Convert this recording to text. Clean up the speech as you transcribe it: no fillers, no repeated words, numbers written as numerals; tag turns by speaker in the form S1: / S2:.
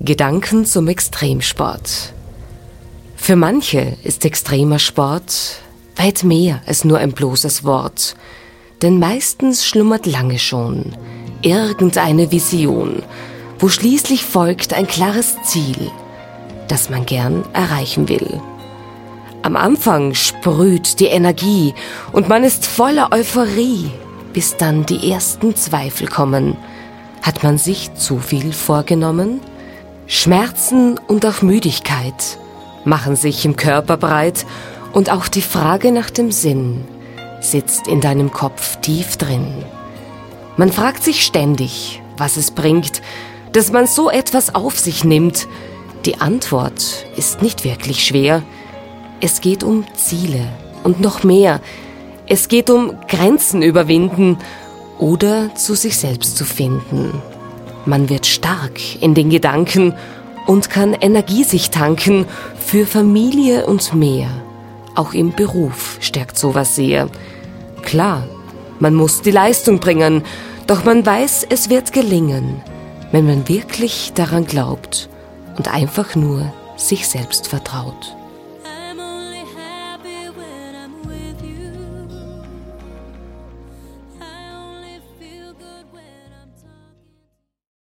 S1: Gedanken zum Extremsport. Für manche ist extremer Sport weit mehr als nur ein bloßes Wort. Denn meistens schlummert lange schon irgendeine Vision, wo schließlich folgt ein klares Ziel, das man gern erreichen will. Am Anfang sprüht die Energie und man ist voller Euphorie, bis dann die ersten Zweifel kommen. Hat man sich zu viel vorgenommen? Schmerzen und auch Müdigkeit machen sich im Körper breit und auch die Frage nach dem Sinn sitzt in deinem Kopf tief drin. Man fragt sich ständig, was es bringt, dass man so etwas auf sich nimmt. Die Antwort ist nicht wirklich schwer. Es geht um Ziele und noch mehr. Es geht um Grenzen überwinden oder zu sich selbst zu finden. Man wird stark in den Gedanken und kann Energie sich tanken für Familie und mehr. Auch im Beruf stärkt sowas sehr. Klar, man muss die Leistung bringen, doch man weiß, es wird gelingen, wenn man wirklich daran glaubt und einfach nur sich selbst vertraut.